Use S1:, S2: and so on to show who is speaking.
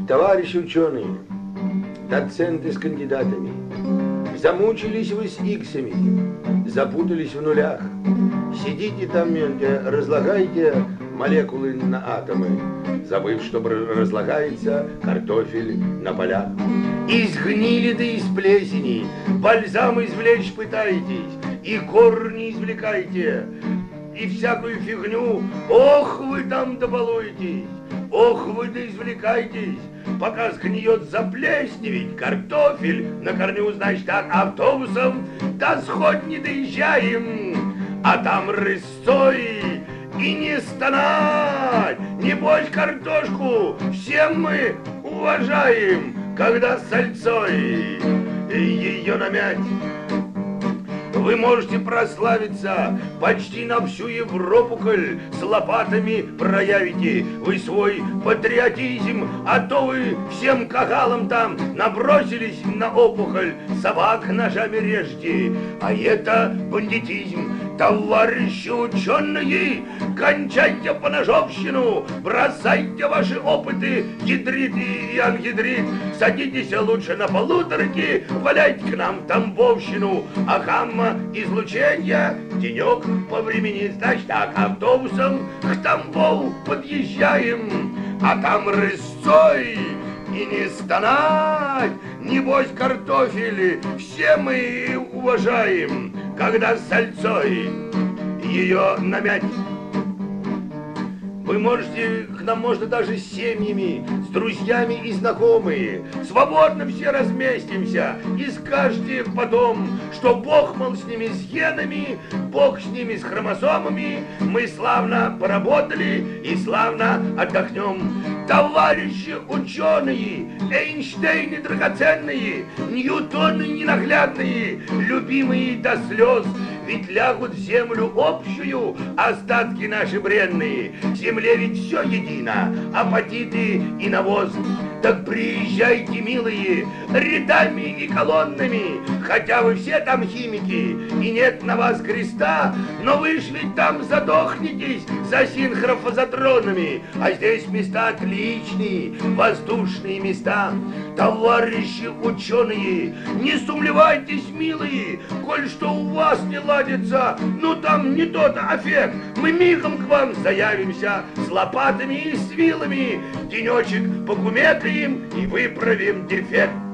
S1: Товарищи ученые, доценты с кандидатами, замучились вы с иксами, запутались в нулях. Сидите там, разлагайте молекулы на атомы, забыв, что разлагается картофель на полях. Из гнили да из плесени бальзам извлечь пытаетесь, и корни извлекаете, и всякую фигню. Ох, вы там добалуетесь, ох, вы да извлекаетесь, пока сгниет заплесневеть картофель на корню, значит, так автобусом до сход не доезжаем, а там рысцой и не стонать. Небось, картошку всем мы уважаем, когда с сальцой ее намять. Вы можете прославиться почти на всю Европу, коль с лопатами проявите вы свой патриотизм, а то вы всем кагалам там набросились на опухоль, собак ножами режьте, а это бандитизм. Товарищи ученые, кончайте поножовщину, бросайте ваши опыты, гидрит и ангидрит, садитесь лучше на полуторки, валяйте к нам тамбовщину, а гамма-излучение денек по времени, значит так, автобусом к Тамбову подъезжаем, а там рысцой и не стонать. Небось, картофели все мы уважаем, когда с сальцой ее намять. Вы можете, к нам можно даже с семьями, с друзьями и знакомые. Свободно все разместимся и скажете потом, что Бог, мол, с ними с генами, Бог с ними с хромосомами. Мы славно поработали и славно отдохнем. Товарищи ученые, Эйнштейны драгоценные, Ньютоны ненаглядные, любимые до слез, ведь лягут в землю общую остатки наши бренные. В земле ведь все едино, апатиты и навоз. Так приезжайте, милые, рядами и колоннами, хотя вы все там химики, и нет на вас креста, но вы ж ведь там задохнетесь за синхрофазотронами, а здесь места отличные, воздушные места. Товарищи ученые, не сумлевайтесь, милые, коль что у вас не ладится, ну там не тот аффект, мы мигом к вам заявимся с лопатами и с вилами, денечек покумекаем и выправим дефект.